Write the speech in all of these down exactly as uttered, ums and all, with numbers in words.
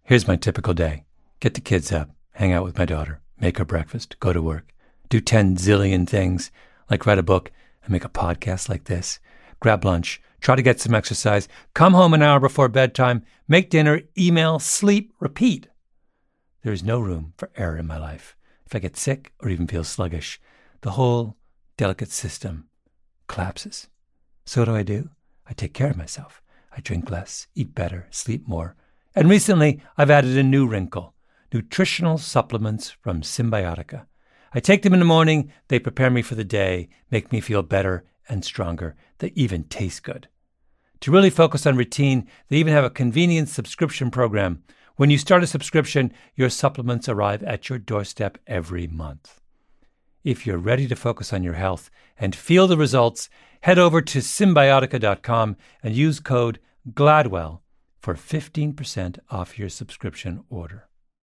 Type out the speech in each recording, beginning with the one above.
Here's my typical day. Get the kids up, hang out with my daughter, make her breakfast, go to work, do ten zillion things, like write a book and make a podcast like this, grab lunch, try to get some exercise, come home an hour before bedtime, make dinner, email, sleep, repeat. There is no room for error in my life. If I get sick or even feel sluggish, the whole delicate system collapses. So what do I do? I take care of myself. I drink less, eat better, sleep more. And recently, I've added a new wrinkle, nutritional supplements from Symbiotica. I take them in the morning, they prepare me for the day, make me feel better and stronger. They even taste good. To really focus on routine, they even have a convenient subscription program. When you start a subscription, your supplements arrive at your doorstep every month. If you're ready to focus on your health and feel the results, head over to Symbiotica dot com and use code GLADWELL for fifteen percent off your subscription order.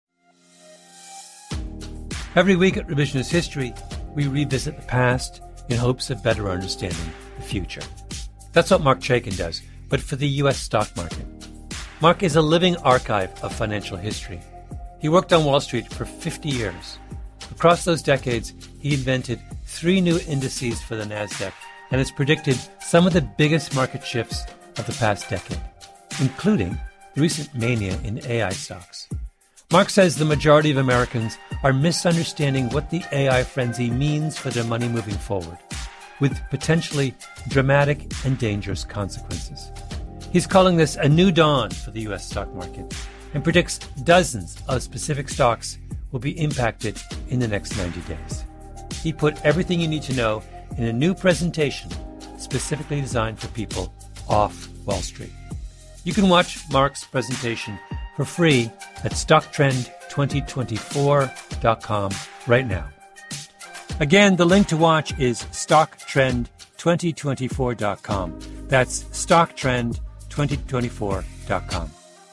Every week at Revisionist History, we revisit the past in hopes of better understanding the future. That's what Marc Chaikin does, but for the U S stock market. Marc is a living archive of financial history. He worked on Wall Street for fifty years. Across those decades, he invented three new indices for the NASDAQ and has predicted some of the biggest market shifts of the past decade, including the recent mania in A I stocks. Marc says the majority of Americans are misunderstanding what the A I frenzy means for their money moving forward, with potentially dramatic and dangerous consequences. He's calling this a new dawn for the U S stock market and predicts dozens of specific stocks will be impacted in the next ninety days. He put everything you need to know in a new presentation specifically designed for people off Wall Street. You can watch Marc's presentation for free at stock trend twenty twenty-four dot com right now. Again, the link to watch is stock trend twenty twenty-four dot com. That's stock trend twenty twenty-four dot com.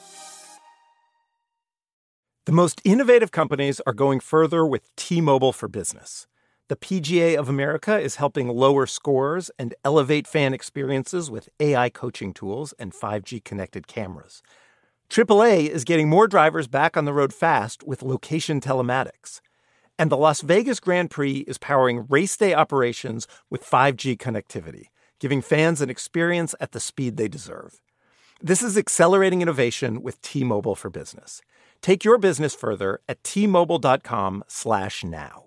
The most innovative companies are going further with T-Mobile for Business. The P G A of America is helping lower scores and elevate fan experiences with A I coaching tools and five G connected cameras. triple A is getting more drivers back on the road fast with location telematics. And the Las Vegas Grand Prix is powering race day operations with five G connectivity, giving fans an experience at the speed they deserve. This is accelerating innovation with T-Mobile for Business. Take your business further at T-Mobile.com slash now.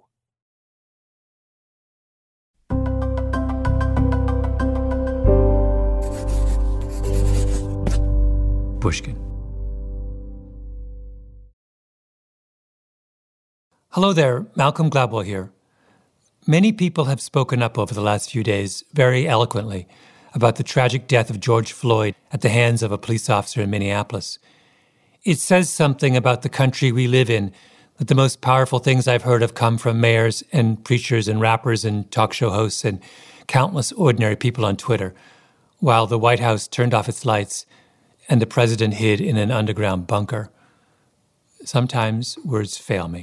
Pushkin. Hello there, Malcolm Gladwell here. Many people have spoken up over the last few days very eloquently about the tragic death of George Floyd at the hands of a police officer in Minneapolis. It says something about the country we live in that the most powerful things I've heard have come from mayors and preachers and rappers and talk show hosts and countless ordinary people on Twitter, while the White House turned off its lights and the president hid in an underground bunker. Sometimes words fail me.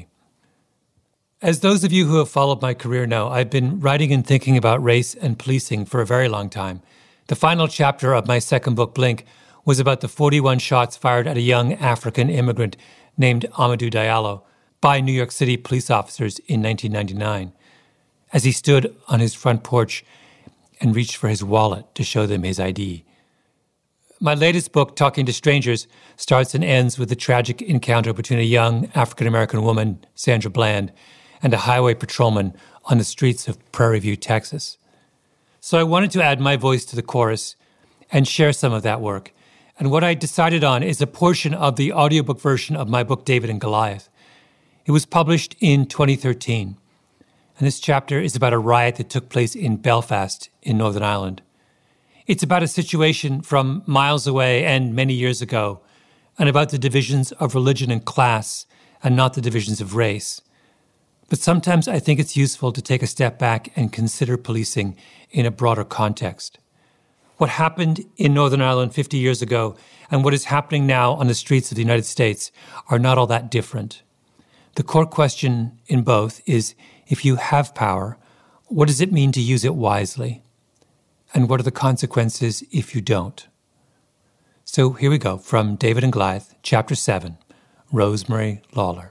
As those of you who have followed my career know, I've been writing and thinking about race and policing for a very long time. The final chapter of my second book, Blink, was about the forty-one shots fired at a young African immigrant named Amadou Diallo by New York City police officers in nineteen ninety-nine, as he stood on his front porch and reached for his wallet to show them his I D. My latest book, Talking to Strangers, starts and ends with the tragic encounter between a young African-American woman, Sandra Bland, and a highway patrolman on the streets of Prairie View, Texas. So I wanted to add my voice to the chorus and share some of that work. And what I decided on is a portion of the audiobook version of my book, David and Goliath. It was published in twenty thirteen. And this chapter is about a riot that took place in Belfast in Northern Ireland. It's about a situation from miles away and many years ago, and about the divisions of religion and class, and not the divisions of race. But sometimes I think it's useful to take a step back and consider policing in a broader context. What happened in Northern Ireland fifty years ago and what is happening now on the streets of the United States are not all that different. The core question in both is, if you have power, what does it mean to use it wisely? And what are the consequences if you don't? So here we go from David and Goliath, Chapter seven, Rosemary Lawler.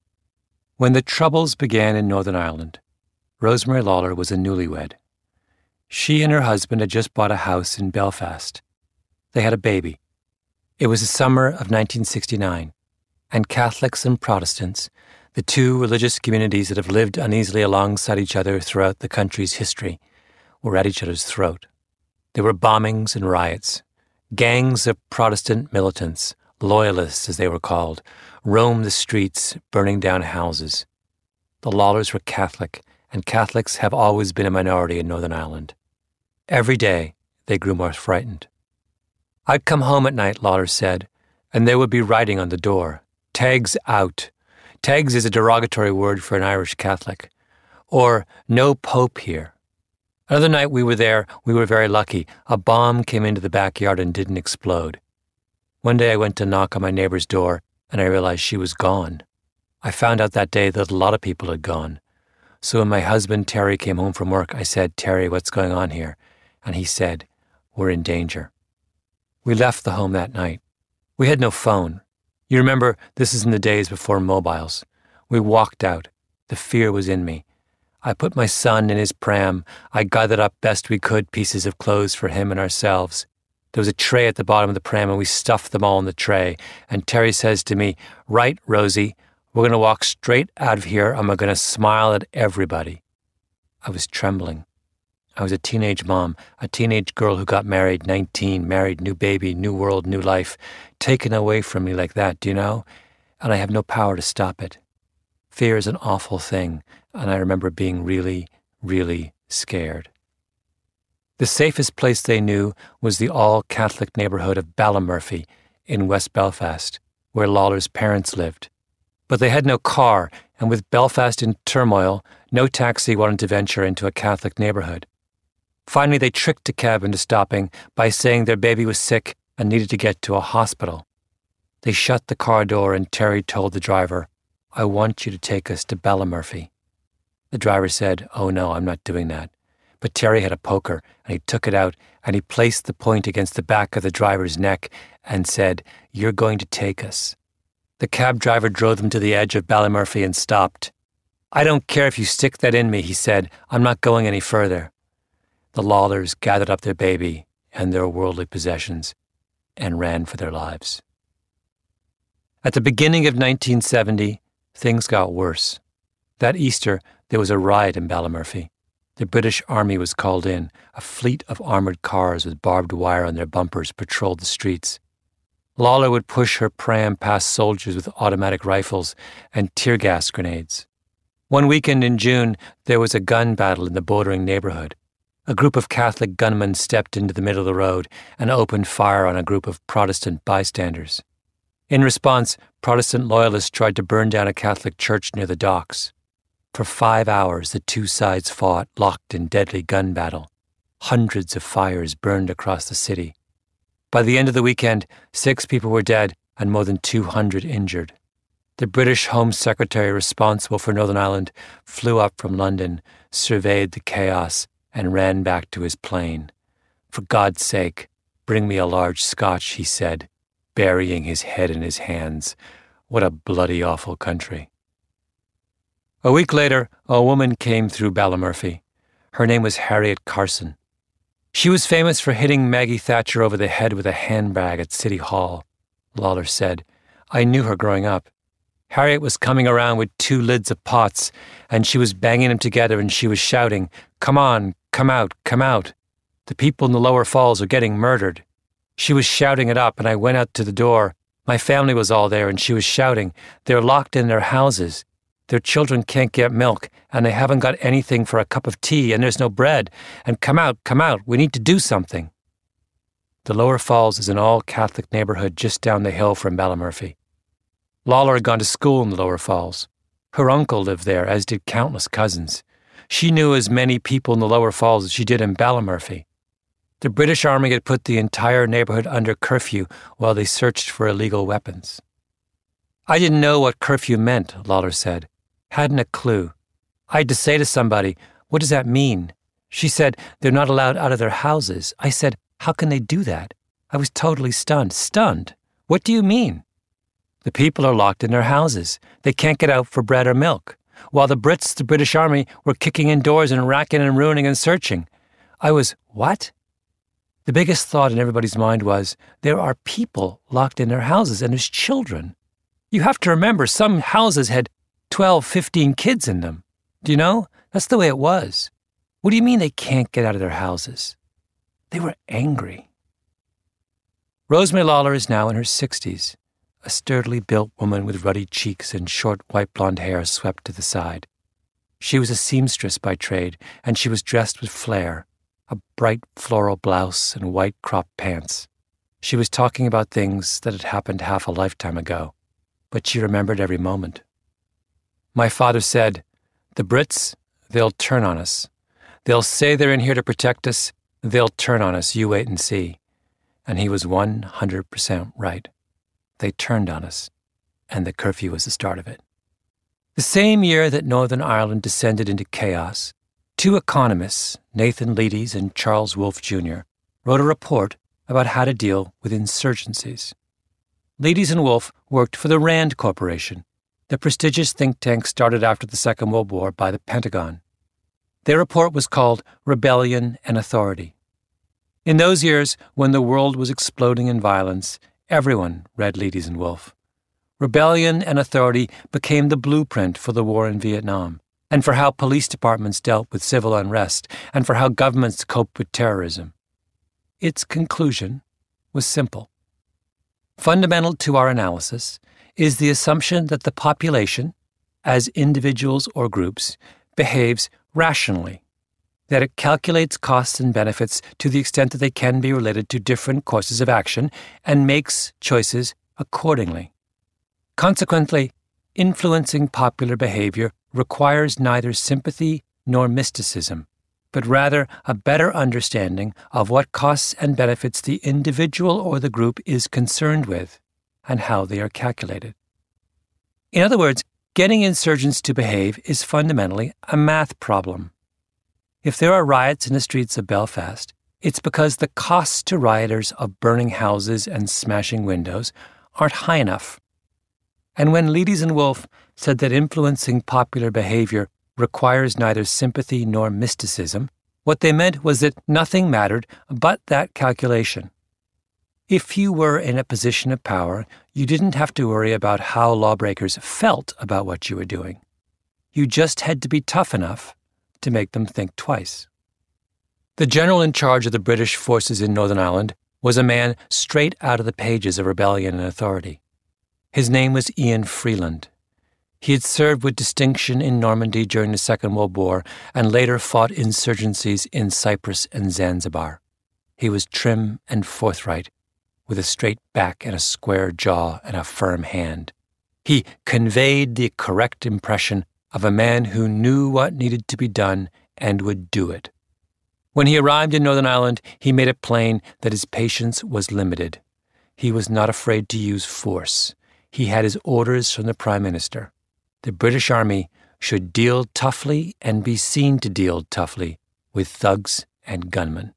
When the Troubles began in Northern Ireland, Rosemary Lawler was a newlywed. She and her husband had just bought a house in Belfast. They had a baby. It was the summer of nineteen sixty-nine, and Catholics and Protestants, the two religious communities that have lived uneasily alongside each other throughout the country's history, were at each other's throat. There were bombings and riots. Gangs of Protestant militants, loyalists as they were called, roamed the streets, burning down houses. The Lawlers were Catholic, and Catholics have always been a minority in Northern Ireland. Every day, they grew more frightened. I'd come home at night, Lawler said, and there would be writing on the door, "Tags out." Tags is a derogatory word for an Irish Catholic. Or, "No Pope here." Another night we were there, we were very lucky. A bomb came into the backyard and didn't explode. One day I went to knock on my neighbor's door, and I realized she was gone. I found out that day that a lot of people had gone. So when my husband, Terry, came home from work, I said, "Terry, what's going on here?" And he said, "We're in danger." We left the home that night. We had no phone. You remember, this is in the days before mobiles. We walked out. The fear was in me. I put my son in his pram. I gathered up best we could pieces of clothes for him and ourselves. There was a tray at the bottom of the pram, and we stuffed them all in the tray. And Terry says to me, "Right, Rosie, we're going to walk straight out of here, and we're going to smile at everybody." I was trembling. I was a teenage mom, a teenage girl who got married, nineteen, married, new baby, new world, new life, taken away from me like that, do you know? And I have no power to stop it. Fear is an awful thing, and I remember being really, really scared. The safest place they knew was the all-Catholic neighborhood of Ballymurphy in West Belfast, where Lawler's parents lived. But they had no car, and with Belfast in turmoil, no taxi wanted to venture into a Catholic neighborhood. Finally, they tricked a cab into stopping by saying their baby was sick and needed to get to a hospital. They shut the car door, and Terry told the driver, "I want you to take us to Ballymurphy." The driver said, "Oh no, I'm not doing that." But Terry had a poker, and he took it out, and he placed the point against the back of the driver's neck and said, "You're going to take us." The cab driver drove them to the edge of Ballymurphy and stopped. "I don't care if you stick that in me," he said. "I'm not going any further." The Lawlers gathered up their baby and their worldly possessions and ran for their lives. At the beginning of nineteen seventy, things got worse. That Easter, there was a riot in Ballymurphy. The British Army was called in. A fleet of armoured cars with barbed wire on their bumpers patrolled the streets. Lawler would push her pram past soldiers with automatic rifles and tear gas grenades. One weekend in June, there was a gun battle in the bordering neighbourhood. A group of Catholic gunmen stepped into the middle of the road and opened fire on a group of Protestant bystanders. In response, Protestant loyalists tried to burn down a Catholic church near the docks. For five hours, the two sides fought, locked in deadly gun battle. Hundreds of fires burned across the city. By the end of the weekend, six people were dead and more than two hundred injured. The British Home Secretary responsible for Northern Ireland flew up from London, surveyed the chaos, and ran back to his plane. "For God's sake, bring me a large Scotch," he said, burying his head in his hands. What a bloody awful country. A week later, a woman came through Ballymurphy. Her name was Harriet Carson. She was famous for hitting Maggie Thatcher over the head with a handbag at City Hall, Lawler said. "I knew her growing up. Harriet was coming around with two lids of pots, and she was banging them together, and she was shouting, 'Come on, come out, come out. The people in the lower falls are getting murdered.' She was shouting it up, and I went out to the door. My family was all there, and she was shouting, 'They're locked in their houses. Their children can't get milk, and they haven't got anything for a cup of tea, and there's no bread. And come out, come out, we need to do something.'" The Lower Falls is an all-Catholic neighbourhood just down the hill from Ballymurphy. Lawler had gone to school in the Lower Falls. Her uncle lived there, as did countless cousins. She knew as many people in the Lower Falls as she did in Ballymurphy. The British Army had put the entire neighbourhood under curfew while they searched for illegal weapons. "I didn't know what curfew meant," Lawler said. "Hadn't a clue. I had to say to somebody, 'What does that mean?' She said, 'They're not allowed out of their houses.' I said, 'How can they do that?' I was totally stunned. Stunned? What do you mean?" The people are locked in their houses. They can't get out for bread or milk. While the Brits, the British Army, were kicking indoors and racking and ruining and searching. I was, what? The biggest thought in everybody's mind was, there are people locked in their houses and there's children. You have to remember, some houses had twelve, fifteen kids in them. Do you know? That's the way it was. What do you mean they can't get out of their houses? They were angry. Rosemary Lawler is now in her sixties, a sturdily built woman with ruddy cheeks and short white blonde hair swept to the side. She was a seamstress by trade, and she was dressed with flair, a bright floral blouse and white cropped pants. She was talking about things that had happened half a lifetime ago, but she remembered every moment. My father said, "The Brits, they'll turn on us. They'll say they're in here to protect us. They'll turn on us. You wait and see." And he was one hundred percent right. They turned on us, and the curfew was the start of it. The same year that Northern Ireland descended into chaos, two economists, Nathan Leeds and Charles Wolfe Junior, wrote a report about how to deal with insurgencies. Leeds and Wolfe worked for the RAND Corporation, the prestigious think tank started after the Second World War by the Pentagon. Their report was called Rebellion and Authority. In those years, when the world was exploding in violence, everyone read Leeds and Wolfe. Rebellion and Authority became the blueprint for the war in Vietnam, and for how police departments dealt with civil unrest, and for how governments coped with terrorism. Its conclusion was simple. Fundamental to our analysis is the assumption that the population, as individuals or groups, behaves rationally, that it calculates costs and benefits to the extent that they can be related to different courses of action and makes choices accordingly. Consequently, influencing popular behavior requires neither sympathy nor mysticism, but rather a better understanding of what costs and benefits the individual or the group is concerned with and how they are calculated. In other words, getting insurgents to behave is fundamentally a math problem. If there are riots in the streets of Belfast, it's because the costs to rioters of burning houses and smashing windows aren't high enough. And when Leeds and Wolfe said that influencing popular behavior requires neither sympathy nor mysticism, what they meant was that nothing mattered but that calculation. If you were in a position of power, you didn't have to worry about how lawbreakers felt about what you were doing. You just had to be tough enough to make them think twice. The general in charge of the British forces in Northern Ireland was a man straight out of the pages of Rebellion and Authority. His name was Ian Freeland. He had served with distinction in Normandy during the Second World War and later fought insurgencies in Cyprus and Zanzibar. He was trim and forthright, with a straight back and a square jaw and a firm hand. He conveyed the correct impression of a man who knew what needed to be done and would do it. When he arrived in Northern Ireland, he made it plain that his patience was limited. He was not afraid to use force. He had his orders from the Prime Minister. The British Army should deal toughly and be seen to deal toughly with thugs and gunmen.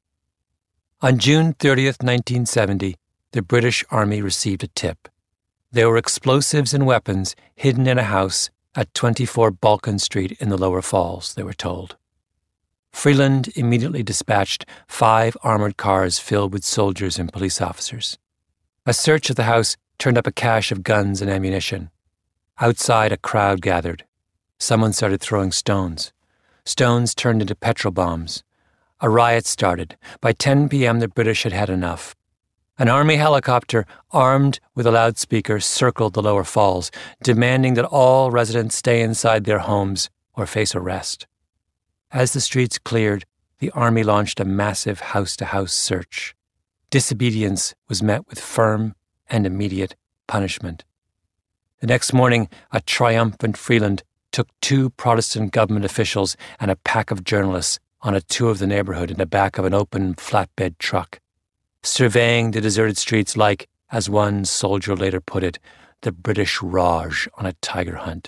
On June thirtieth, nineteen seventy, the British Army received a tip. There were explosives and weapons hidden in a house at twenty-four Balkan Street in the Lower Falls, they were told. Freeland immediately dispatched five armored cars filled with soldiers and police officers. A search of the house turned up a cache of guns and ammunition. Outside, a crowd gathered. Someone started throwing stones. Stones turned into petrol bombs. A riot started. By ten p.m., the British had had enough. An army helicopter, armed with a loudspeaker, circled the Lower Falls, demanding that all residents stay inside their homes or face arrest. As the streets cleared, the army launched a massive house-to-house search. Disobedience was met with firm and immediate punishment. The next morning, a triumphant Freeland took two Protestant government officials and a pack of journalists on a tour of the neighborhood in the back of an open flatbed truck, surveying the deserted streets like, as one soldier later put it, the British Raj on a tiger hunt.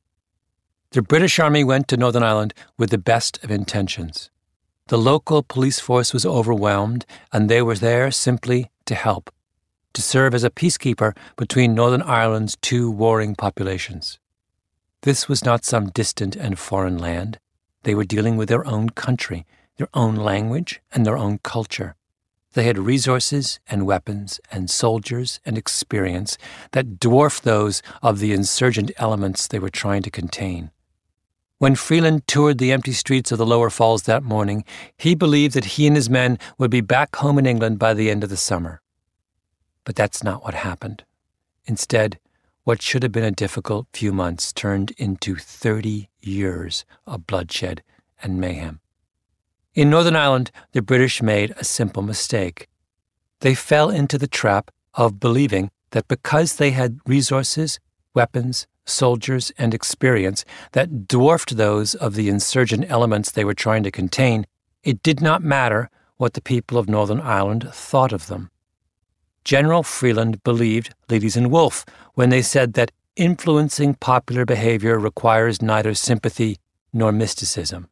The British Army went to Northern Ireland with the best of intentions. The local police force was overwhelmed, and they were there simply to help. to serve as a peacekeeper between Northern Ireland's two warring populations. This was not some distant and foreign land. They were dealing with their own country, their own language, and their own culture. They had resources and weapons and soldiers and experience that dwarfed those of the insurgent elements they were trying to contain. When Freeland toured the empty streets of the Lower Falls that morning, he believed that he and his men would be back home in England by the end of the summer. But that's not what happened. Instead, what should have been a difficult few months turned into thirty years of bloodshed and mayhem. In Northern Ireland, the British made a simple mistake. They fell into the trap of believing that because they had resources, weapons, soldiers, and experience that dwarfed those of the insurgent elements they were trying to contain, it did not matter what the people of Northern Ireland thought of them. General Freeland believed Ladies and Wolf when they said that influencing popular behavior requires neither sympathy nor mysticism.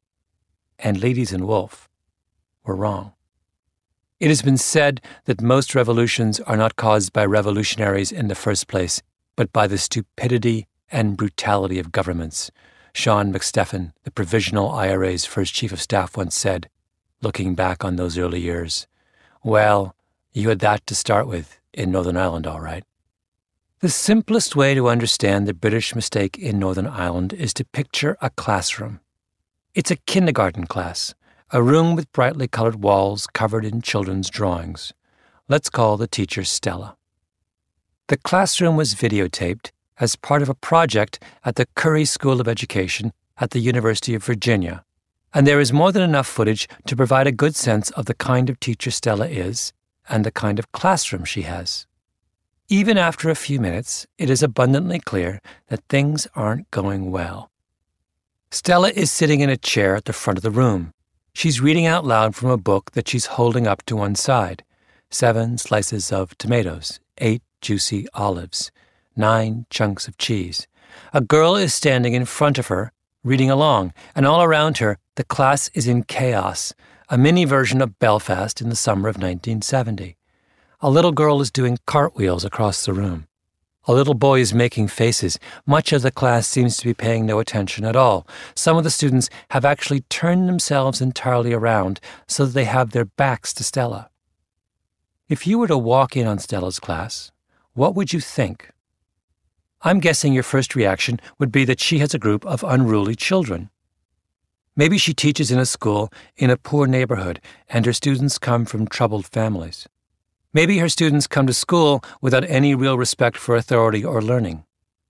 And Ladies and Wolf were wrong. It has been said that most revolutions are not caused by revolutionaries in the first place, but by the stupidity and brutality of governments. Sean McStephen, the Provisional I R A's first chief of staff, once said, looking back on those early years, "Well, you had that to start with in Northern Ireland, all right." The simplest way to understand the British mistake in Northern Ireland is to picture a classroom. It's a kindergarten class, a room with brightly colored walls covered in children's drawings. Let's call the teacher Stella. The classroom was videotaped as part of a project at the Curry School of Education at the University of Virginia, and there is more than enough footage to provide a good sense of the kind of teacher Stella is and the kind of classroom she has. Even after a few minutes, it is abundantly clear that things aren't going well. Stella is sitting in a chair at the front of the room. She's reading out loud from a book that she's holding up to one side. Seven slices of tomatoes, eight juicy olives, nine chunks of cheese. A girl is standing in front of her, reading along, and all around her, the class is in chaos, a mini version of Belfast in the summer of nineteen seventy. A little girl is doing cartwheels across the room. A little boy is making faces. Much of the class seems to be paying no attention at all. Some of the students have actually turned themselves entirely around so that they have their backs to Stella. If you were to walk in on Stella's class, what would you think? I'm guessing your first reaction would be that she has a group of unruly children. Maybe she teaches in a school in a poor neighborhood and her students come from troubled families. Maybe her students come to school without any real respect for authority or learning.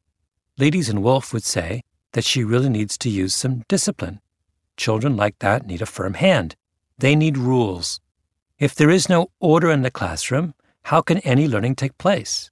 Ladies and Wolf would say that she really needs to use some discipline. Children like that need a firm hand. They need rules. If there is no order in the classroom, how can any learning take place?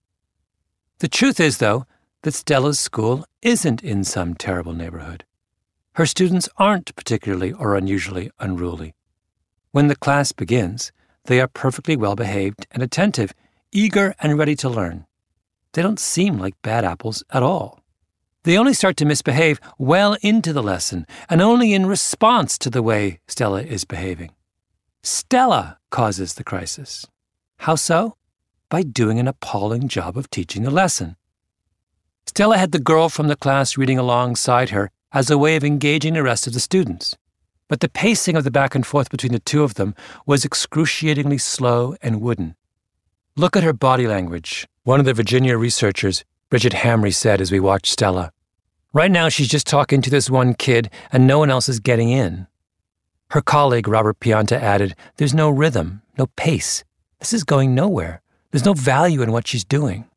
The truth is, though, that Stella's school isn't in some terrible neighborhood. Her students aren't particularly or unusually unruly. When the class begins, they are perfectly well-behaved and attentive, eager and ready to learn. They don't seem like bad apples at all. They only start to misbehave well into the lesson and only in response to the way Stella is behaving. Stella causes the crisis. How so? By doing an appalling job of teaching the lesson. Stella had the girl from the class reading alongside her as a way of engaging the rest of the students. But the pacing of the back and forth between the two of them was excruciatingly slow and wooden. Look at her body language, one of the Virginia researchers, Bridget Hamry, said as we watched Stella. Right now she's just talking to this one kid and no one else is getting in. Her colleague, Robert Pianta, added, "There's no rhythm, no pace. This is going nowhere. There's no value in what she's doing."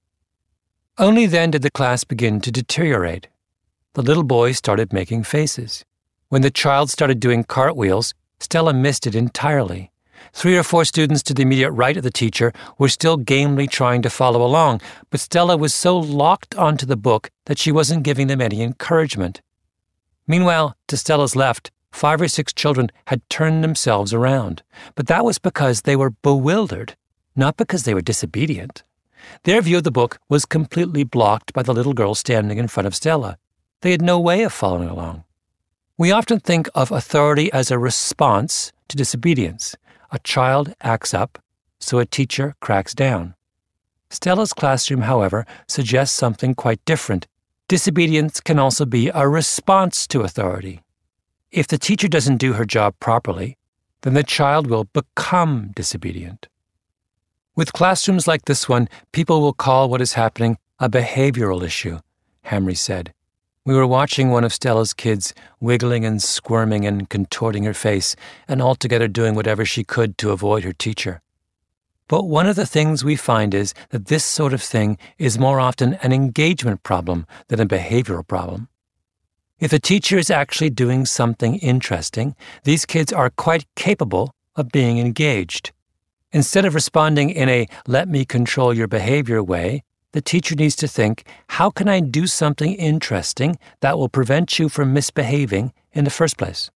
Only then did the class begin to deteriorate. The little boy started making faces. When the child started doing cartwheels, Stella missed it entirely. Three or four students to the immediate right of the teacher were still gamely trying to follow along, but Stella was so locked onto the book that she wasn't giving them any encouragement. Meanwhile, to Stella's left, five or six children had turned themselves around, but that was because they were bewildered, not because they were disobedient. Their view of the book was completely blocked by the little girl standing in front of Stella. They had no way of following along. We often think of authority as a response to disobedience. A child acts up, so a teacher cracks down. Stella's classroom, however, suggests something quite different. Disobedience can also be a response to authority. If the teacher doesn't do her job properly, then the child will become disobedient. With classrooms like this one, people will call what is happening a behavioral issue, Hamre said. We were watching one of Stella's kids wiggling and squirming and contorting her face and altogether doing whatever she could to avoid her teacher. But one of the things we find is that this sort of thing is more often an engagement problem than a behavioral problem. If a teacher is actually doing something interesting, these kids are quite capable of being engaged. Instead of responding in a let me control your behavior way, the teacher needs to think, how can I do something interesting that will prevent you from misbehaving in the first place?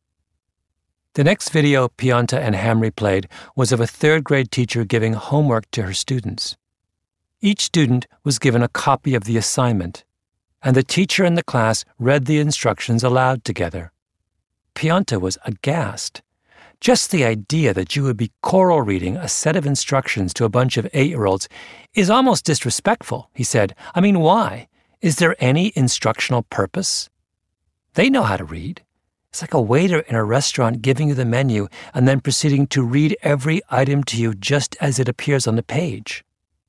The next video Pianta and Hamre played was of a third grade teacher giving homework to her students. Each student was given a copy of the assignment, and the teacher and the class read the instructions aloud together. Pianta was aghast. Just the idea that you would be choral reading a set of instructions to a bunch of eight-year-olds is almost disrespectful, he said. I mean, why? Is there any instructional purpose? They know how to read. It's like a waiter in a restaurant giving you the menu and then proceeding to read every item to you just as it appears on the page.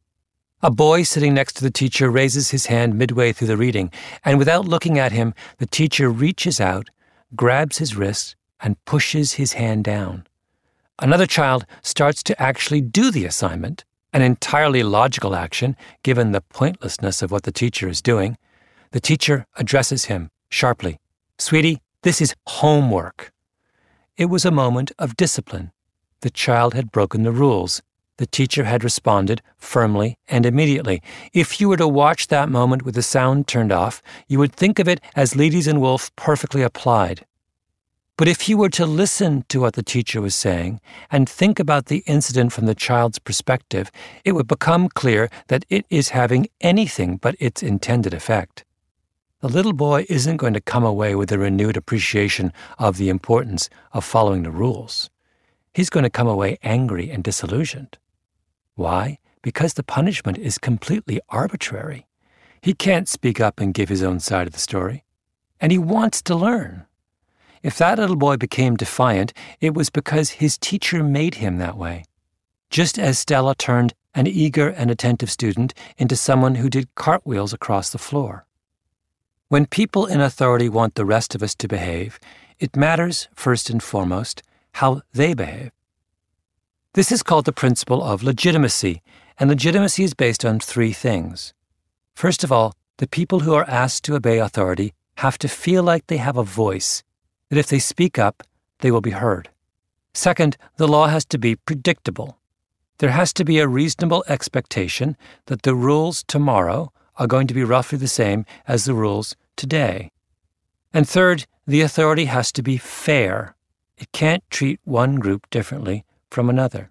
A boy sitting next to the teacher raises his hand midway through the reading, and without looking at him, the teacher reaches out, grabs his wrist, and pushes his hand down. Another child starts to actually do the assignment, an entirely logical action given the pointlessness of what the teacher is doing. The teacher addresses him sharply. "Sweetie, this is homework." It was a moment of discipline. The child had broken the rules. The teacher had responded firmly and immediately. If you were to watch that moment with the sound turned off, you would think of it as Leedys and Wolf perfectly applied. But if you were to listen to what the teacher was saying and think about the incident from the child's perspective, it would become clear that it is having anything but its intended effect. The little boy isn't going to come away with a renewed appreciation of the importance of following the rules. He's going to come away angry and disillusioned. Why? Because the punishment is completely arbitrary. He can't speak up and give his own side of the story. And he wants to learn. If that little boy became defiant, it was because his teacher made him that way. Just as Stella turned an eager and attentive student into someone who did cartwheels across the floor. When people in authority want the rest of us to behave, it matters, first and foremost, how they behave. This is called the principle of legitimacy, and legitimacy is based on three things. First of all, the people who are asked to obey authority have to feel like they have a voice, that if they speak up, they will be heard. Second, the law has to be predictable. There has to be a reasonable expectation that the rules tomorrow are going to be roughly the same as the rules today. And third, the authority has to be fair. It can't treat one group differently from another.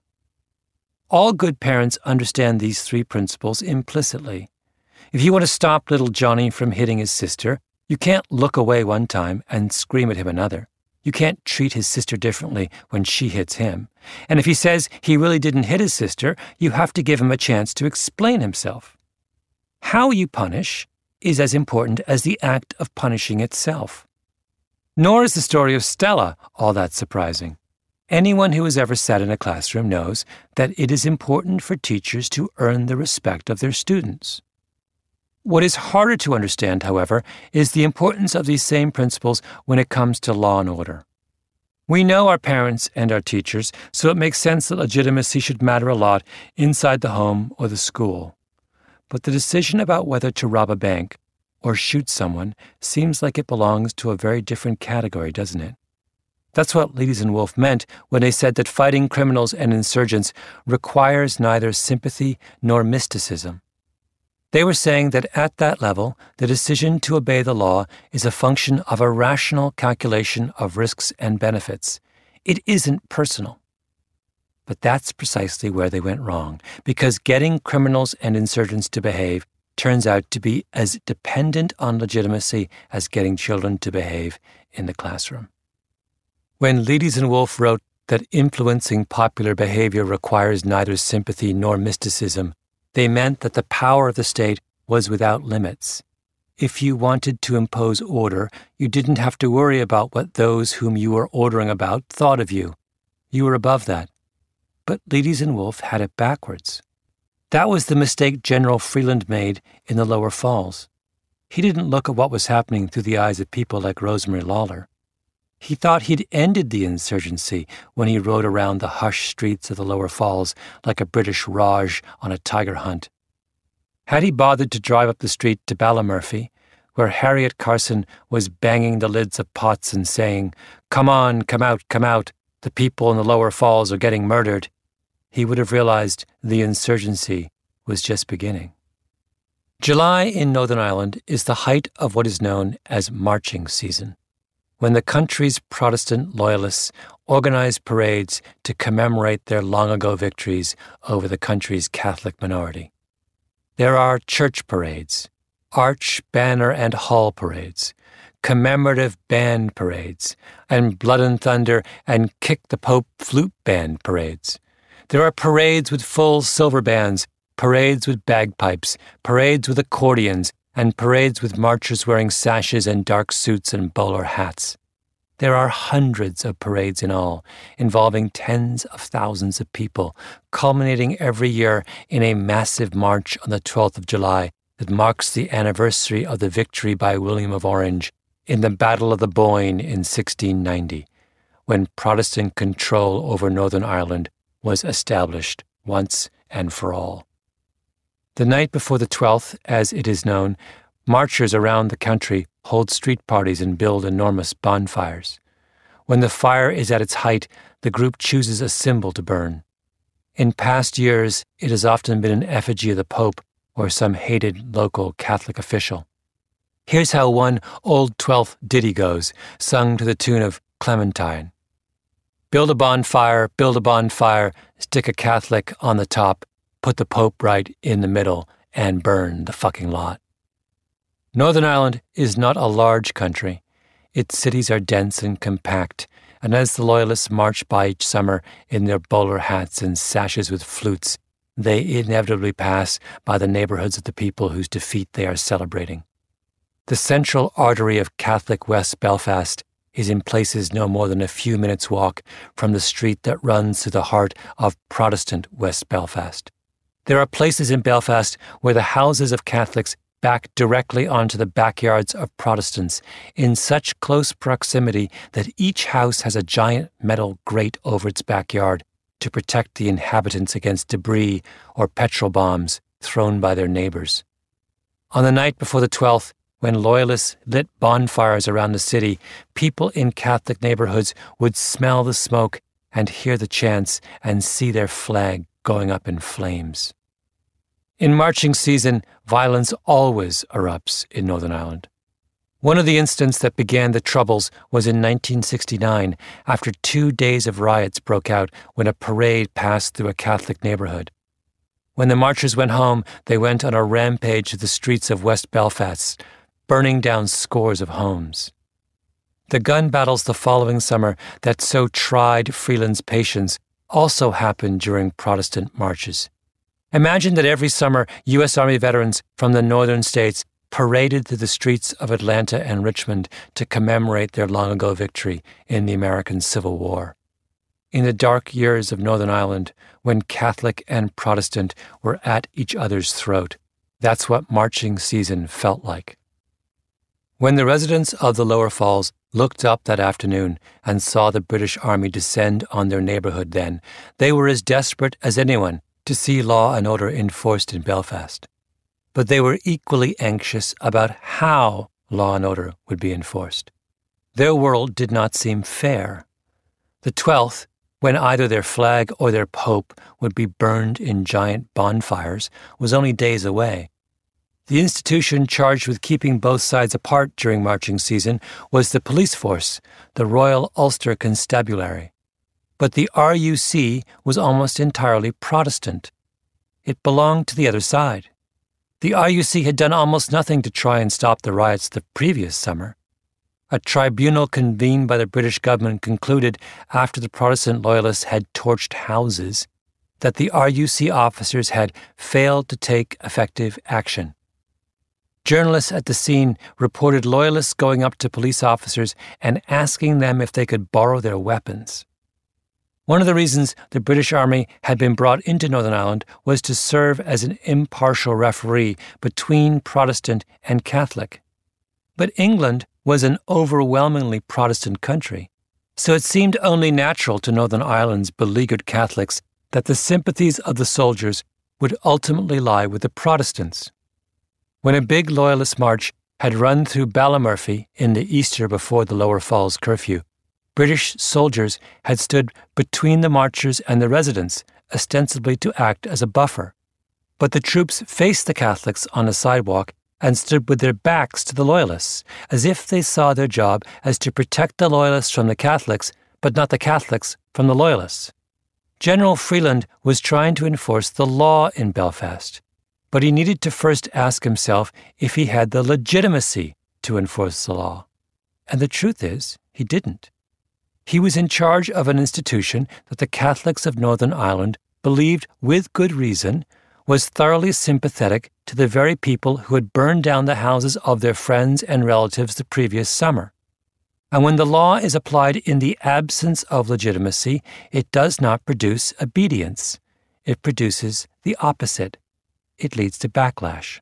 All good parents understand these three principles implicitly. If you want to stop little Johnny from hitting his sister, you can't look away one time and scream at him another. You can't treat his sister differently when she hits him. And if he says he really didn't hit his sister, you have to give him a chance to explain himself. How you punish is as important as the act of punishing itself. Nor is the story of Stella all that surprising. Anyone who has ever sat in a classroom knows that it is important for teachers to earn the respect of their students. What is harder to understand, however, is the importance of these same principles when it comes to law and order. We know our parents and our teachers, so it makes sense that legitimacy should matter a lot inside the home or the school. But the decision about whether to rob a bank or shoot someone seems like it belongs to a very different category, doesn't it? That's what Leedys and Wolf meant when they said that fighting criminals and insurgents requires neither sympathy nor mysticism. They were saying that at that level, the decision to obey the law is a function of a rational calculation of risks and benefits. It isn't personal. But that's precisely where they went wrong, because getting criminals and insurgents to behave turns out to be as dependent on legitimacy as getting children to behave in the classroom. When Leedys and Wolf wrote that influencing popular behavior requires neither sympathy nor mysticism, They meant that the power of the state was without limits. If you wanted to impose order, you didn't have to worry about what those whom you were ordering about thought of you. You were above that. But Leeds and Wolfe had it backwards. That was the mistake General Freeland made in the Lower Falls. He didn't look at what was happening through the eyes of people like Rosemary Lawler. He thought he'd ended the insurgency when he rode around the hushed streets of the Lower Falls like a British Raj on a tiger hunt. Had he bothered to drive up the street to Ballymurphy, where Harriet Carson was banging the lids of pots and saying, "Come on, come out, come out, the people in the Lower Falls are getting murdered," he would have realized the insurgency was just beginning. July in Northern Ireland is the height of what is known as marching season, when the country's Protestant loyalists organize parades to commemorate their long-ago victories over the country's Catholic minority. There are church parades, arch, banner, and hall parades, commemorative band parades, and blood and thunder and kick the Pope flute band parades. There are parades with full silver bands, parades with bagpipes, parades with accordions, and parades with marchers wearing sashes and dark suits and bowler hats. There are hundreds of parades in all, involving tens of thousands of people, culminating every year in a massive march on the twelfth of July that marks the anniversary of the victory by William of Orange in the Battle of the Boyne in sixteen ninety, when Protestant control over Northern Ireland was established once and for all. The night before the twelfth, as it is known, marchers around the country hold street parties and build enormous bonfires. When the fire is at its height, the group chooses a symbol to burn. In past years, it has often been an effigy of the Pope or some hated local Catholic official. Here's how one Old Twelfth ditty goes, sung to the tune of Clementine. Build a bonfire, build a bonfire, stick a Catholic on the top, put the Pope right in the middle, and burn the fucking lot. Northern Ireland is not a large country. Its cities are dense and compact, and as the Loyalists march by each summer in their bowler hats and sashes with flutes, they inevitably pass by the neighborhoods of the people whose defeat they are celebrating. The central artery of Catholic West Belfast is in places no more than a few minutes' walk from the street that runs through the heart of Protestant West Belfast. There are places in Belfast where the houses of Catholics back directly onto the backyards of Protestants in such close proximity that each house has a giant metal grate over its backyard to protect the inhabitants against debris or petrol bombs thrown by their neighbors. On the night before the twelfth, when Loyalists lit bonfires around the city, people in Catholic neighborhoods would smell the smoke and hear the chants and see their flag going up in flames. In marching season, violence always erupts in Northern Ireland. One of the incidents that began the Troubles was in nineteen sixty-nine, after two days of riots broke out when a parade passed through a Catholic neighborhood. When the marchers went home, they went on a rampage through the streets of West Belfast, burning down scores of homes. The gun battles the following summer that so tried Freeland's patience also happened during Protestant marches. Imagine that every summer U S Army veterans from the northern states paraded through the streets of Atlanta and Richmond to commemorate their long-ago victory in the American Civil War. In the dark years of Northern Ireland, when Catholic and Protestant were at each other's throat, that's what marching season felt like. When the residents of the Lower Falls looked up that afternoon and saw the British Army descend on their neighborhood then, they were as desperate as anyone to see law and order enforced in Belfast. But they were equally anxious about how law and order would be enforced. Their world did not seem fair. The twelfth, when either their flag or their pope would be burned in giant bonfires, was only days away. The institution charged with keeping both sides apart during marching season was the police force, the Royal Ulster Constabulary. But the R U C was almost entirely Protestant. It belonged to the other side. The R U C had done almost nothing to try and stop the riots the previous summer. A tribunal convened by the British government concluded, after the Protestant loyalists had torched houses, that the R U C officers had failed to take effective action. Journalists at the scene reported loyalists going up to police officers and asking them if they could borrow their weapons. One of the reasons the British Army had been brought into Northern Ireland was to serve as an impartial referee between Protestant and Catholic. But England was an overwhelmingly Protestant country, so it seemed only natural to Northern Ireland's beleaguered Catholics that the sympathies of the soldiers would ultimately lie with the Protestants. When a big Loyalist march had run through Ballymurphy in the Easter before the Lower Falls curfew, British soldiers had stood between the marchers and the residents, ostensibly to act as a buffer. But the troops faced the Catholics on a sidewalk and stood with their backs to the Loyalists, as if they saw their job as to protect the Loyalists from the Catholics, but not the Catholics from the Loyalists. General Freeland was trying to enforce the law in Belfast, but he needed to first ask himself if he had the legitimacy to enforce the law. And the truth is, he didn't. He was in charge of an institution that the Catholics of Northern Ireland believed, with good reason, was thoroughly sympathetic to the very people who had burned down the houses of their friends and relatives the previous summer. And when the law is applied in the absence of legitimacy, it does not produce obedience. It produces the opposite. It leads to backlash.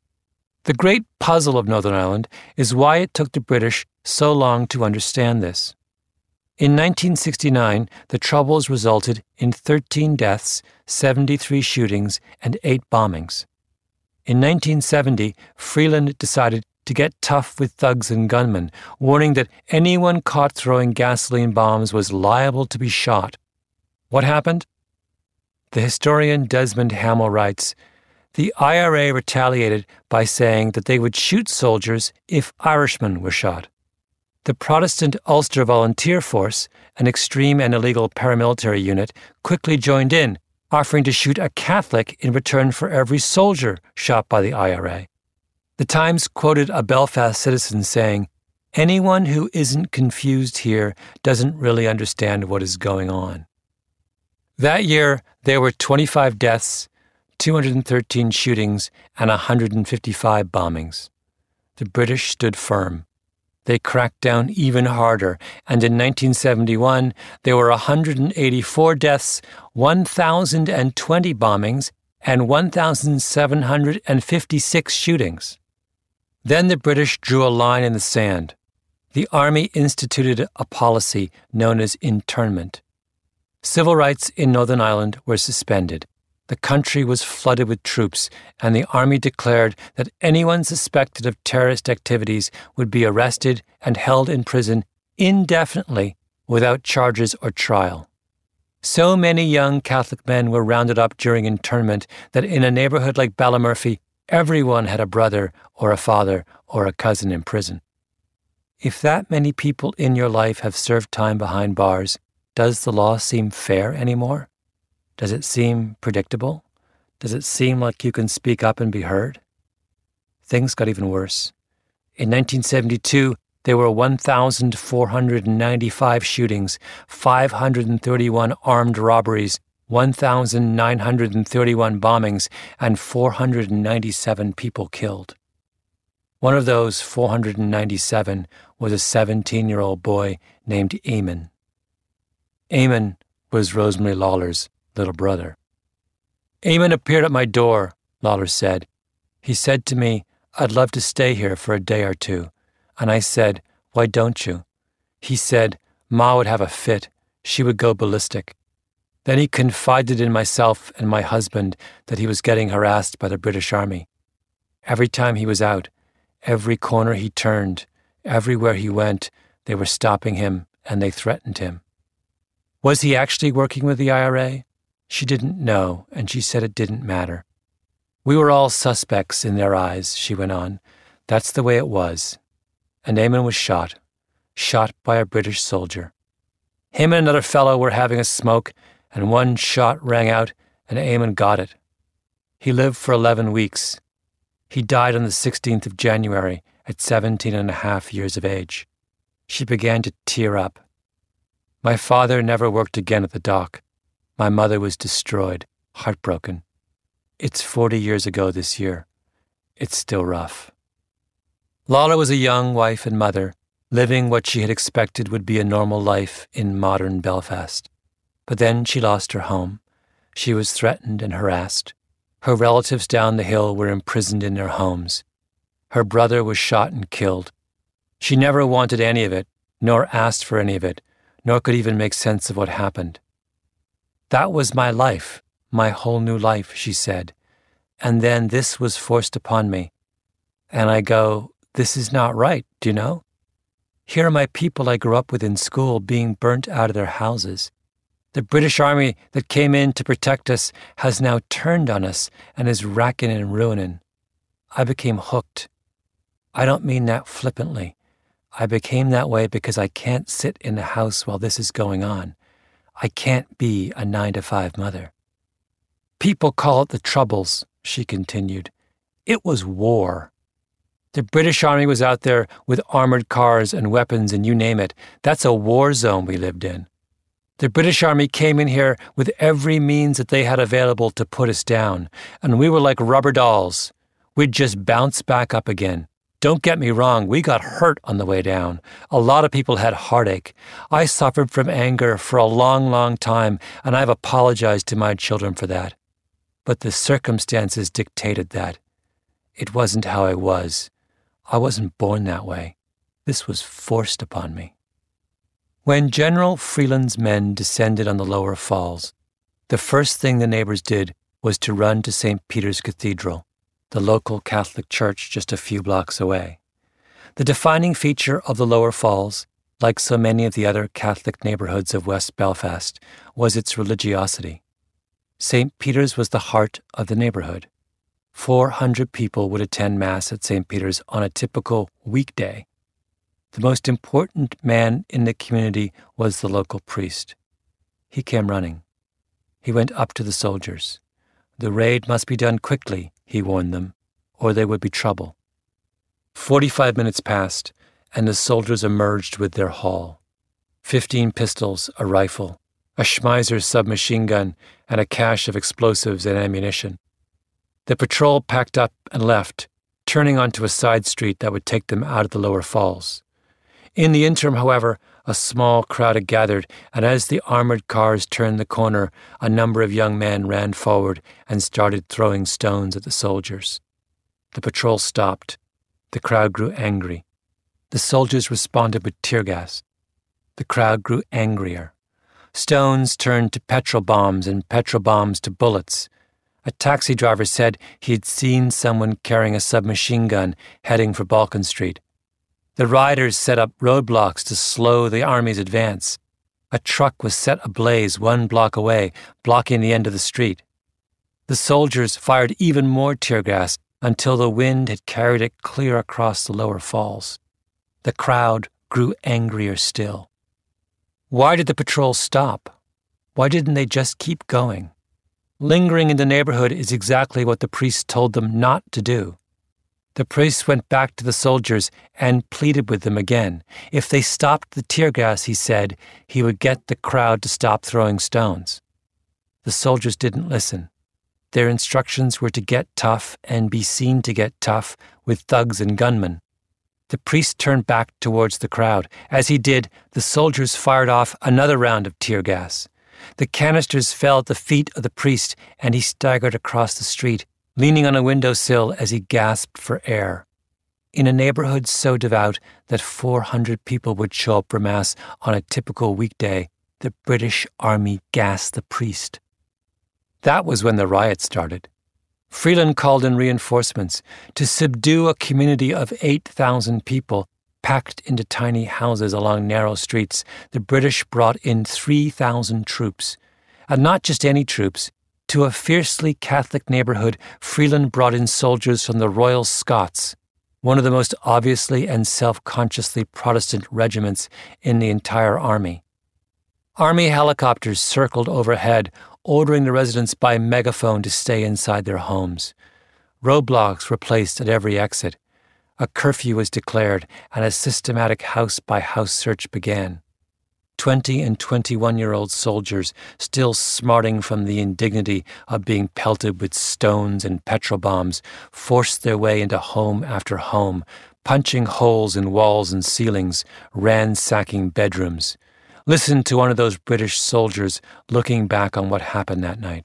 The great puzzle of Northern Ireland is why it took the British so long to understand this. In nineteen sixty-nine, the Troubles resulted in thirteen deaths, seventy-three shootings, and eight bombings. In nineteen seventy, Freeland decided to get tough with thugs and gunmen, warning that anyone caught throwing gasoline bombs was liable to be shot. What happened? The historian Desmond Hamill writes, "The I R A retaliated by saying that they would shoot soldiers if Irishmen were shot. The Protestant Ulster Volunteer Force, an extreme and illegal paramilitary unit, quickly joined in, offering to shoot a Catholic in return for every soldier shot by the I R A. The Times quoted a Belfast citizen saying, "Anyone who isn't confused here doesn't really understand what is going on." That year, there were twenty-five deaths, two hundred thirteen shootings, and one hundred fifty-five bombings. The British stood firm. They cracked down even harder, and in nineteen seventy-one, there were one hundred eighty-four deaths, one thousand twenty bombings, and one thousand seven hundred fifty-six shootings. Then the British drew a line in the sand. The Army instituted a policy known as internment. Civil rights in Northern Ireland were suspended. The country was flooded with troops, and the Army declared that anyone suspected of terrorist activities would be arrested and held in prison indefinitely without charges or trial. So many young Catholic men were rounded up during internment that in a neighborhood like Ballymurphy, everyone had a brother or a father or a cousin in prison. If that many people in your life have served time behind bars, does the law seem fair anymore? Does it seem predictable? Does it seem like you can speak up and be heard? Things got even worse. In nineteen seventy-two, there were one thousand four hundred ninety-five shootings, five hundred thirty-one armed robberies, one thousand nine hundred thirty-one bombings, and four hundred ninety-seven people killed. One of those four hundred ninety-seven was a seventeen-year-old boy named Eamon. Eamon was Rosemary Lawler's little brother. Eamon appeared at my door, Lawler said. He said to me, "I'd love to stay here for a day or two." And I said, "Why don't you?" He said, "Ma would have a fit. She would go ballistic." Then he confided in myself and my husband that he was getting harassed by the British Army. Every time he was out, every corner he turned, everywhere he went, they were stopping him and they threatened him. Was he actually working with the I R A? She didn't know, and she said it didn't matter. We were all suspects in their eyes, she went on. That's the way it was. And Eamon was shot, shot by a British soldier. Him and another fellow were having a smoke, and one shot rang out, and Eamon got it. He lived for eleven weeks. He died on the sixteenth of January at seventeen and a half years of age. She began to tear up. My father never worked again at the dock. My mother was destroyed. heartbroken. It's forty years ago this year. It's still rough. Lala was a young wife and mother, living what she had expected would be a normal life in modern Belfast. But then she lost her home. She was threatened and harassed. Her relatives down the hill were imprisoned in their homes. Her brother was shot and killed. She never wanted any of it, nor asked for any of it, nor could even make sense of what happened. That was my life, my whole new life, she said. And then this was forced upon me. And I go, this is not right, do you know? Here are my people I grew up with in school being burnt out of their houses. The British Army that came in to protect us has now turned on us and is racking and ruining. I became hooked. I don't mean that flippantly. I became that way because I can't sit in the house while this is going on. I can't be a nine to five mother. People call it the Troubles, she continued. It was war. The British Army was out there with armored cars and weapons and you name it. That's a war zone we lived in. The British Army came in here with every means that they had available to put us down, and we were like rubber dolls. We'd just bounce back up again. Don't get me wrong, we got hurt on the way down. A lot of people had heartache. I suffered from anger for a long, long time, and I've apologized to my children for that. But the circumstances dictated that. It wasn't how I was. I wasn't born that way. This was forced upon me. When General Freeland's men descended on the lower falls, the first thing the neighbors did was to run to Saint Peter's Cathedral, the local Catholic church just a few blocks away. The defining feature of the lower falls, like so many of the other Catholic neighborhoods of West Belfast, was its religiosity. Saint Peter's was the heart of the neighborhood. Four hundred people would attend Mass at Saint Peter's on a typical weekday. The most important man in the community was the local priest. He came running. He went up to the soldiers. The raid must be done quickly, he warned them, or there would be trouble. Forty-five minutes passed, and the soldiers emerged with their haul. Fifteen pistols, a rifle, a Schmeiser submachine gun, and a cache of explosives and ammunition. The patrol packed up and left, turning onto a side street that would take them out of the lower falls. In the interim, however, a small crowd had gathered, and as the armored cars turned the corner, a number of young men ran forward and started throwing stones at the soldiers. The patrol stopped. The crowd grew angry. The soldiers responded with tear gas. The crowd grew angrier. Stones turned to petrol bombs and petrol bombs to bullets. A taxi driver said he had seen someone carrying a submachine gun heading for Balkan Street. The riders set up roadblocks to slow the army's advance. A truck was set ablaze one block away, blocking the end of the street. The soldiers fired even more tear gas until the wind had carried it clear across the lower falls. The crowd grew angrier still. Why did the patrol stop? Why didn't they just keep going? Lingering in the neighborhood is exactly what the priest told them not to do. The priest went back to the soldiers and pleaded with them again. If they stopped the tear gas, he said, he would get the crowd to stop throwing stones. The soldiers didn't listen. Their instructions were to get tough and be seen to get tough with thugs and gunmen. The priest turned back towards the crowd. As he did, the soldiers fired off another round of tear gas. The canisters fell at the feet of the priest, and he staggered across the street, leaning on a windowsill as he gasped for air. In a neighborhood so devout that four hundred people would show up for Mass on a typical weekday, the British Army gassed the priest. That was when the riot started. Freeland called in reinforcements to subdue a community of eight thousand people packed into tiny houses along narrow streets. The British brought in three thousand troops. And not just any troops. To a fiercely Catholic neighborhood, Freeland brought in soldiers from the Royal Scots, one of the most obviously and self-consciously Protestant regiments in the entire army. Army helicopters circled overhead, ordering the residents by megaphone to stay inside their homes. Roadblocks were placed at every exit. A curfew was declared, and a systematic house-by-house search began. Twenty and twenty-one-year-old soldiers, still smarting from the indignity of being pelted with stones and petrol bombs, forced their way into home after home, punching holes in walls and ceilings, ransacking bedrooms. Listen to one of those British soldiers looking back on what happened that night.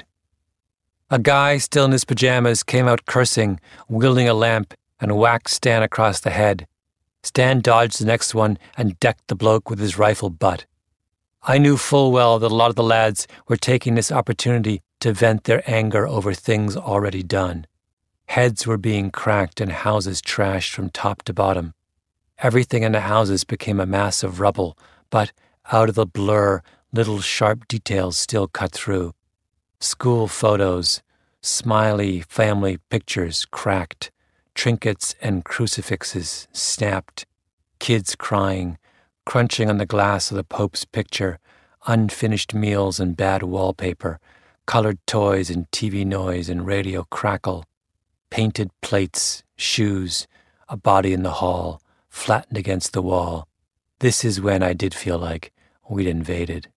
A guy still in his pajamas came out cursing, wielding a lamp, and whacked Stan across the head. Stan dodged the next one and decked the bloke with his rifle butt. I knew full well that a lot of the lads were taking this opportunity to vent their anger over things already done. Heads were being cracked and houses trashed from top to bottom. Everything in the houses became a mass of rubble, but out of the blur, little sharp details still cut through. School photos, smiley family pictures cracked, trinkets and crucifixes snapped, kids crying, crunching on the glass of the Pope's picture, unfinished meals and bad wallpaper, colored toys and T V noise and radio crackle, painted plates, shoes, a body in the hall, flattened against the wall. This is when I did feel like we'd invaded.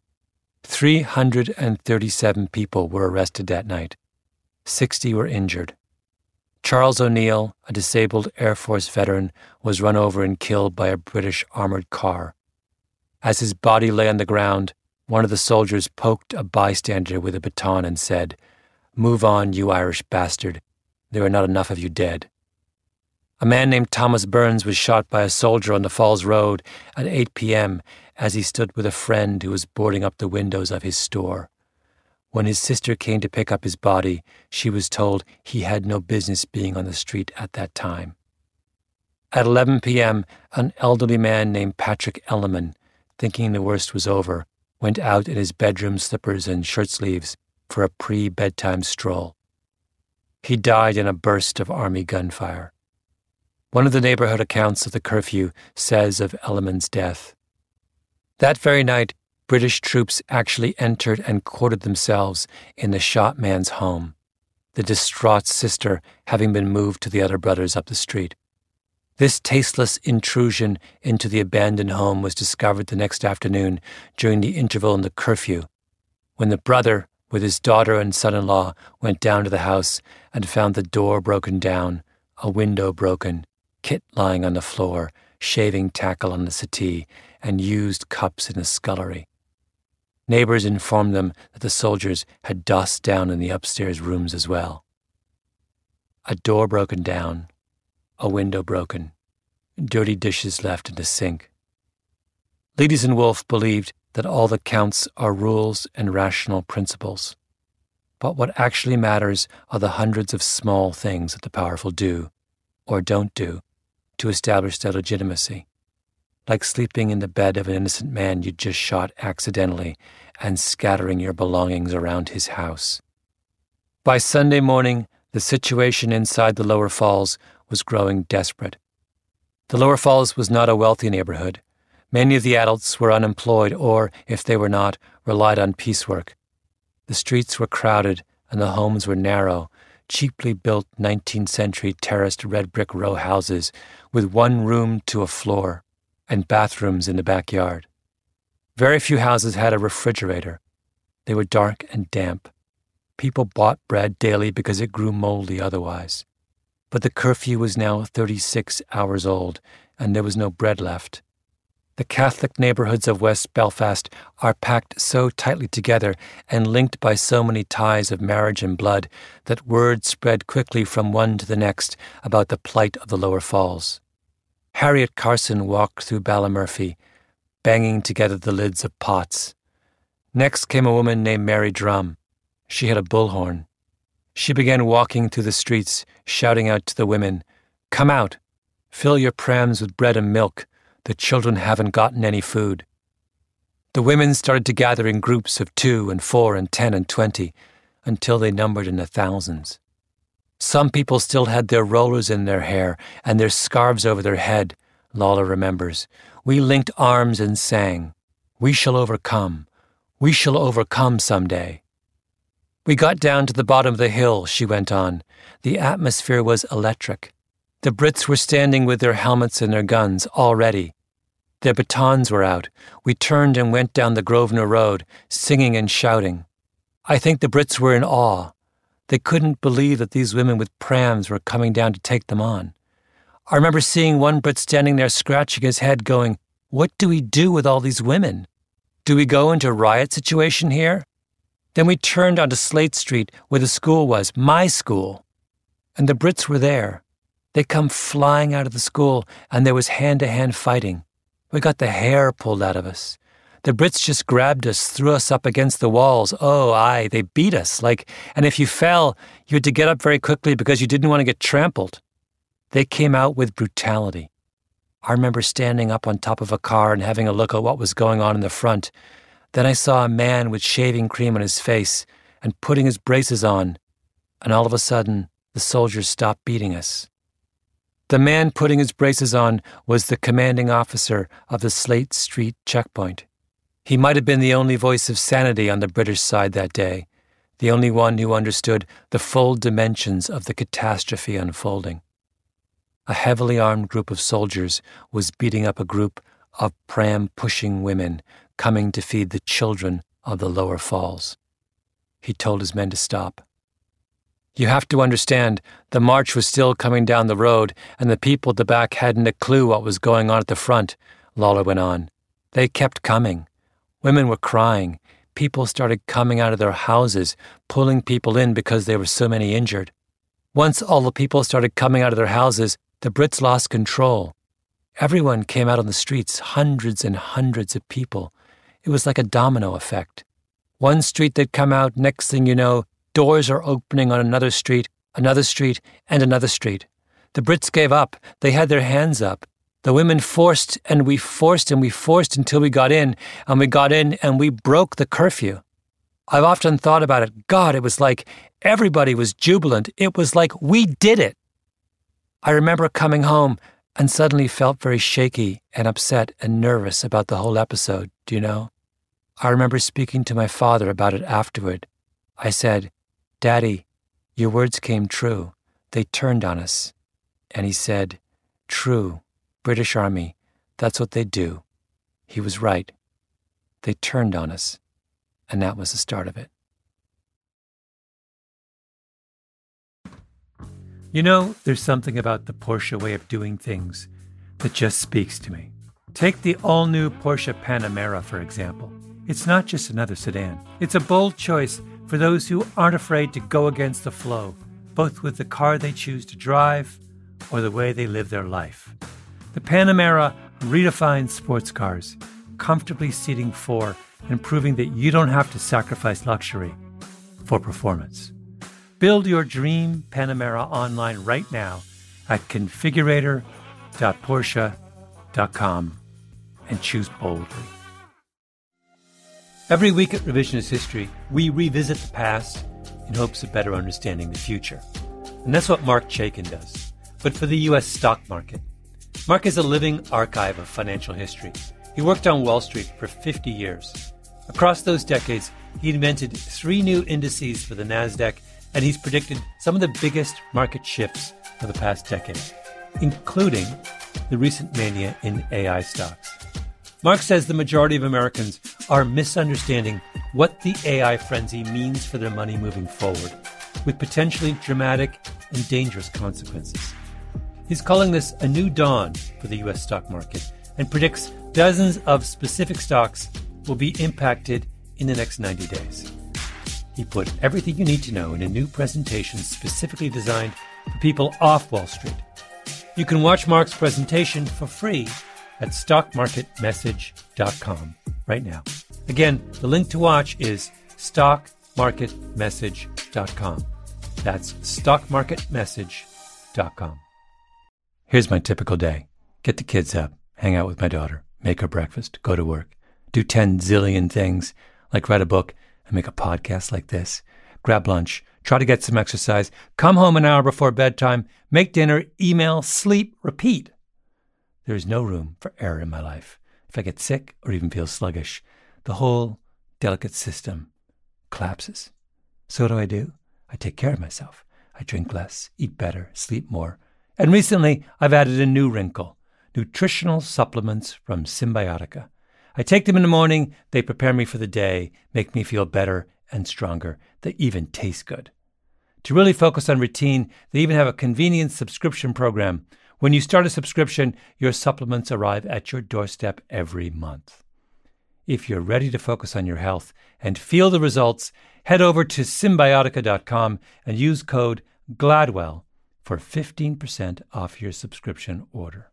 three hundred thirty-seven people were arrested that night. sixty were injured. Charles O'Neill, a disabled Air Force veteran, was run over and killed by a British armored car. As his body lay on the ground, one of the soldiers poked a bystander with a baton and said, "Move on, you Irish bastard. There are not enough of you dead." A man named Thomas Burns was shot by a soldier on the Falls Road at eight p.m. as he stood with a friend who was boarding up the windows of his store. When his sister came to pick up his body, she was told he had no business being on the street at that time. At eleven p.m., an elderly man named Patrick Elliman, thinking the worst was over, went out in his bedroom slippers and shirt sleeves for a pre-bedtime stroll. He died in a burst of army gunfire. One of the neighborhood accounts of the curfew says of Elliman's death, "That very night, British troops actually entered and quartered themselves in the shot man's home, the distraught sister having been moved to the other brothers up the street. This tasteless intrusion into the abandoned home was discovered the next afternoon during the interval in the curfew, when the brother, with his daughter and son-in-law, went down to the house and found the door broken down, a window broken, Kit lying on the floor, shaving tackle on the settee, and used cups in the scullery. Neighbors informed them that the soldiers had dossed down in the upstairs rooms as well. A door broken down, a window broken, dirty dishes left in the sink. Leedys and Wolfe believed that all that counts are rules and rational principles. But what actually matters are the hundreds of small things that the powerful do, or don't do, to establish their legitimacy. Like sleeping in the bed of an innocent man you just shot accidentally and scattering your belongings around his house. By Sunday morning, the situation inside the Lower Falls was growing desperate. The Lower Falls was not a wealthy neighborhood. Many of the adults were unemployed or, if they were not, relied on piecework. The streets were crowded and the homes were narrow, cheaply built nineteenth century terraced red brick row houses with one room to a floor and bathrooms in the backyard. Very few houses had a refrigerator. They were dark and damp. People bought bread daily because it grew moldy otherwise. But the curfew was now thirty-six hours old, and there was no bread left. The Catholic neighborhoods of West Belfast are packed so tightly together and linked by so many ties of marriage and blood that word spread quickly from one to the next about the plight of the Lower Falls. Harriet Carson walked through Ballymurphy, banging together the lids of pots. Next came a woman named Mary Drum. She had a bullhorn. She began walking through the streets, shouting out to the women, "Come out! Fill your prams with bread and milk. The children haven't gotten any food." The women started to gather in groups of two and four and ten and twenty, until they numbered in the thousands. Some people still had their rollers in their hair and their scarves over their head, Lawler remembers. We linked arms and sang, "We shall overcome. We shall overcome someday." We got down to the bottom of the hill, she went on. The atmosphere was electric. The Brits were standing with their helmets and their guns, all ready. Their batons were out. We turned and went down the Grosvenor Road, singing and shouting. I think the Brits were in awe. They couldn't believe that these women with prams were coming down to take them on. I remember seeing one Brit standing there scratching his head going, "What do we do with all these women? Do we go into a riot situation here?" Then we turned onto Slate Street where the school was, my school. And the Brits were there. They come flying out of the school and there was hand-to-hand fighting. We got the hair pulled out of us. The Brits just grabbed us, threw us up against the walls. Oh, aye, they beat us. Like, and if you fell, you had to get up very quickly because you didn't want to get trampled. They came out with brutality. I remember standing up on top of a car and having a look at what was going on in the front. Then I saw a man with shaving cream on his face and putting his braces on, and all of a sudden, the soldiers stopped beating us. The man putting his braces on was the commanding officer of the Slate Street checkpoint. He might have been the only voice of sanity on the British side that day, the only one who understood the full dimensions of the catastrophe unfolding. A heavily armed group of soldiers was beating up a group of pram-pushing women coming to feed the children of the lower falls. He told his men to stop. You have to understand, the march was still coming down the road, and the people at the back hadn't a clue what was going on at the front, Lawler went on. They kept coming. Women were crying. People started coming out of their houses, pulling people in because there were so many injured. Once all the people started coming out of their houses, the Brits lost control. Everyone came out on the streets, hundreds and hundreds of people. It was like a domino effect. One street they'd come out, next thing you know, doors are opening on another street, another street, and another street. The Brits gave up. They had their hands up. The women forced, and we forced, and we forced until we got in, and we got in, and we broke the curfew. I've often thought about it. God, it was like everybody was jubilant. It was like we did it. I remember coming home and suddenly felt very shaky and upset and nervous about the whole episode, do you know? I remember speaking to my father about it afterward. I said, "Daddy, your words came true. They turned on us." And he said, "True, British Army, that's what they do." He was right. They turned on us, and that was the start of it. You know, there's something about the Porsche way of doing things that just speaks to me. Take the all-new Porsche Panamera, for example. It's not just another sedan. It's a bold choice for those who aren't afraid to go against the flow, both with the car they choose to drive or the way they live their life. The Panamera redefines sports cars, comfortably seating four and proving that you don't have to sacrifice luxury for performance. Build your dream Panamera online right now at configurator dot porsche dot com and choose boldly. Every week at Revisionist History, we revisit the past in hopes of better understanding the future. And that's what Mark Chaikin does, but for the U S stock market. Mark is a living archive of financial history. He worked on Wall Street for fifty years. Across those decades, he invented three new indices for the NASDAQ, and he's predicted some of the biggest market shifts of the past decade, including the recent mania in A I stocks. Mark says the majority of Americans are misunderstanding what the A I frenzy means for their money moving forward, with potentially dramatic and dangerous consequences. He's calling this a new dawn for the U S stock market and predicts dozens of specific stocks will be impacted in the next ninety days. He put everything you need to know in a new presentation specifically designed for people off Wall Street. You can watch Mark's presentation for free at stock market message dot com right now. Again, the link to watch is stock market message dot com. That's stock market message dot com. Here's my typical day. Get the kids up, hang out with my daughter, make her breakfast, go to work, do ten zillion things, like write a book and make a podcast like this, grab lunch, try to get some exercise, come home an hour before bedtime, make dinner, email, sleep, repeat. There is no room for error in my life. If I get sick or even feel sluggish, the whole delicate system collapses. So what do I do? I take care of myself. I drink less, eat better, sleep more. And recently, I've added a new wrinkle. nutritional supplements from Symbiotica. I take them in the morning, they prepare me for the day, make me feel better and stronger. They even taste good. To really focus on routine, they even have a convenient subscription program. When you start a subscription, your supplements arrive at your doorstep every month. If you're ready to focus on your health and feel the results, head over to Symbiotica dot com and use code GLADWELL for fifteen percent off your subscription order.